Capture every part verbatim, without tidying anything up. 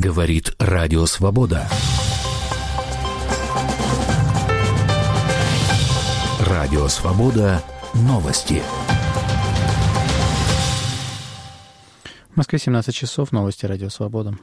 Говорит Радио Свобода. Радио Свобода. Новости. В Москве семнадцать часов. Новости Радио Свобода.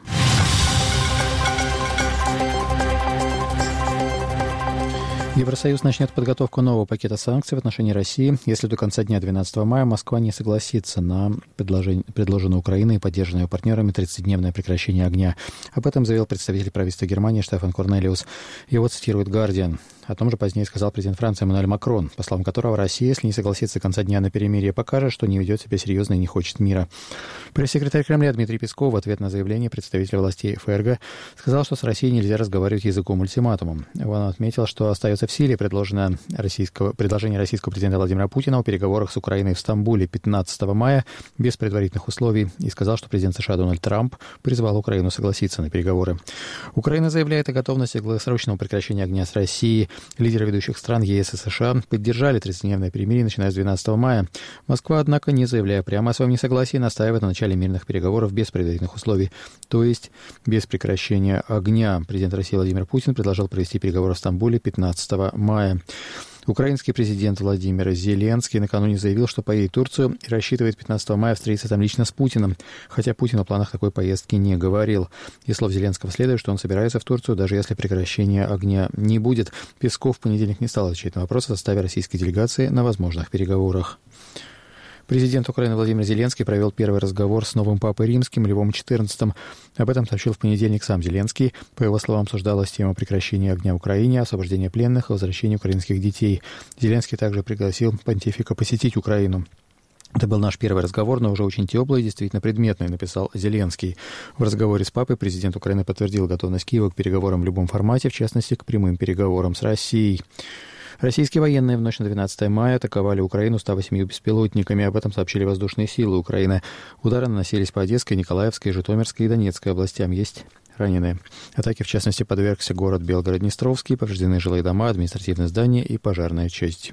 Евросоюз начнет подготовку нового пакета санкций в отношении России, если до конца дня двенадцатого мая Москва не согласится на предложенное Украиной и поддержанное партнерами тридцатидневное прекращение огня. Об этом заявил представитель правительства Германии Штефан Корнелиус. Его цитирует «Гардиан». О том же позднее сказал президент Франции Эммануэль Макрон, по словам которого Россия, если не согласится до конца дня на перемирие, покажет, что не ведет себя серьезно и не хочет мира. Пресс-секретарь Кремля Дмитрий Песков в ответ на заявление представителя властей ФРГ сказал, что с Россией нельзя разговаривать языком ультиматума. Он отметил, что остается в силе предложенное российского, предложение российского президента Владимира Путина о переговорах с Украиной в Стамбуле пятнадцатого мая без предварительных условий и сказал, что президент США Дональд Трамп призвал Украину согласиться на переговоры. Украина заявляет о готовности к долгосрочному прекращению огня с Россией. Лидеры ведущих стран ЕС и США поддержали тридцатидневное перемирие, начиная с двенадцатого мая. Москва, однако, не заявляя прямо о своем несогласии, настаивает на начале мирных переговоров без предварительных условий, то есть без прекращения огня. Президент России Владимир Путин предложил провести переговоры в Стамбуле пятнадцатого мая. Украинский президент Владимир Зеленский накануне заявил, что поедет в Турцию и рассчитывает пятнадцатого мая встретиться там лично с Путиным, хотя Путин о планах такой поездки не говорил. Из слов Зеленского следует, что он собирается в Турцию, даже если прекращения огня не будет. Песков в понедельник не стал отвечать на вопрос о составе российской делегации на возможных переговорах. Президент Украины Владимир Зеленский провел первый разговор с новым папой римским Львом четырнадцатым. Об этом сообщил в понедельник сам Зеленский. По его словам, обсуждалась тема прекращения огня в Украине, освобождения пленных и возвращения украинских детей. Зеленский также пригласил понтифика посетить Украину. «Это был наш первый разговор, но уже очень теплый и действительно предметный», написал Зеленский. В разговоре с папой президент Украины подтвердил готовность Киева к переговорам в любом формате, в частности, к прямым переговорам с Россией. Российские военные в ночь на двенадцатое мая атаковали Украину ста восемью беспилотниками. Об этом сообщили воздушные силы Украины. Удары наносились по Одесской, Николаевской, Житомирской и Донецкой областям. Есть раненые. Атаке, в частности, подвергся город Белгород-Днестровский, повреждены жилые дома, административные здания и пожарная часть.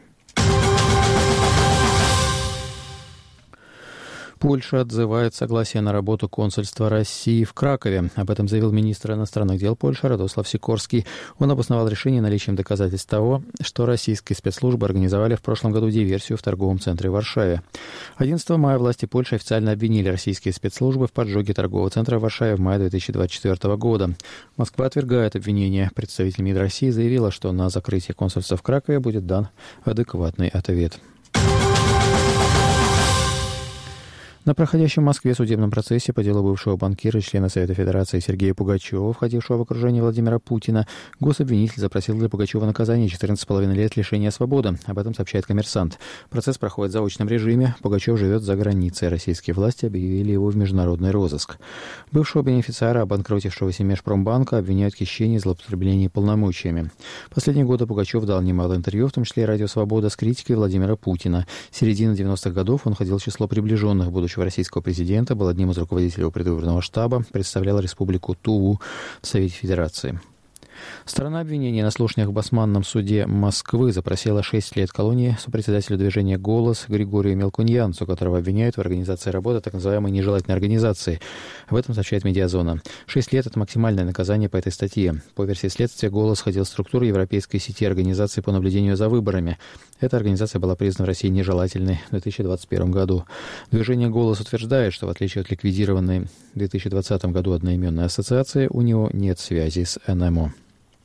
Польша отзывает согласие на работу консульства России в Кракове. Об этом заявил министр иностранных дел Польши Радослав Сикорский. Он обосновал решение наличием доказательств того, что российские спецслужбы организовали в прошлом году диверсию в торговом центре в Варшаве. одиннадцатого мая власти Польши официально обвинили российские спецслужбы в поджоге торгового центра в Варшаве в мае две тысячи двадцать четвёртого года. Москва отвергает обвинения. Представитель МИД России заявила, что на закрытие консульства в Кракове будет дан адекватный ответ. На проходящем в Москве судебном процессе по делу бывшего банкира и члена Совета Федерации Сергея Пугачева, входившего в окружение Владимира Путина, гособвинитель запросил для Пугачева наказание четырнадцать с половиной лет лишения свободы. Об этом сообщает «Коммерсант». Процесс проходит в заочном режиме. Пугачев живет за границей. Российские власти объявили его в международный розыск. Бывшего бенефициара обанкротившегося Межпромбанка обвиняют в хищении и злоупотреблении полномочиями. Последние годы Пугачев дал немало интервью, в том числе и «Радио Свобода», с критикой Владимира Путина. С середины девяностых годов он входил в число приближенных будущего российского президента, был одним из руководителей его предвыборного штаба, представлял республику Туву в Совете Федерации. Сторона обвинения на слушаниях в Басманном суде Москвы запросила шесть лет колонии сопредседателю движения «Голос» Григорию Мелкуньянцу, которого обвиняют в организации работы так называемой нежелательной организации. Об этом сообщает «Медиазона». Шесть лет – это максимальное наказание по этой статье. По версии следствия, «Голос» входил в структуру Европейской сети организаций по наблюдению за выборами. Эта организация была признана в России нежелательной в две тысячи двадцать первом году. Движение «Голос» утверждает, что в отличие от ликвидированной в две тысячи двадцатом году одноименной ассоциации, у него нет связи с эн эм о.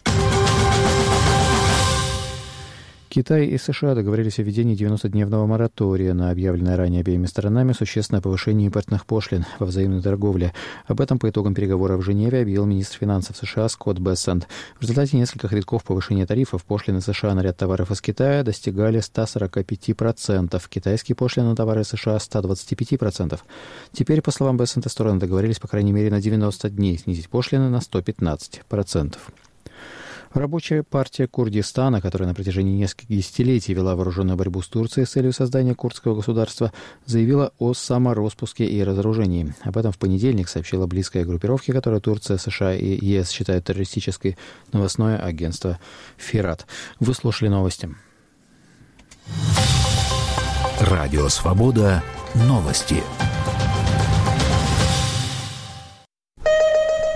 Китай и США договорились о введении девяностодневного моратория на объявленное ранее обеими сторонами существенное повышение импортных пошлин во взаимной торговле. Об этом по итогам переговоров в Женеве объявил министр финансов США Скотт Бессент. В результате нескольких рядков повышения тарифов пошлины США на ряд товаров из Китая достигали ста сорока пяти процентов, китайские пошлины на товары США – ста двадцати пяти процентов. Теперь, по словам Бессента, стороны договорились, по крайней мере, на девяносто дней снизить пошлины на сто пятнадцать процентов. Рабочая партия Курдистана, которая на протяжении нескольких десятилетий вела вооруженную борьбу с Турцией с целью создания курдского государства, заявила о самороспуске и разоружении. Об этом в понедельник сообщила близкая группировке, которую Турция, США и ЕС считают террористической, новостное агентство «Фират». Вы слушали новости. Радио «Свобода». Новости.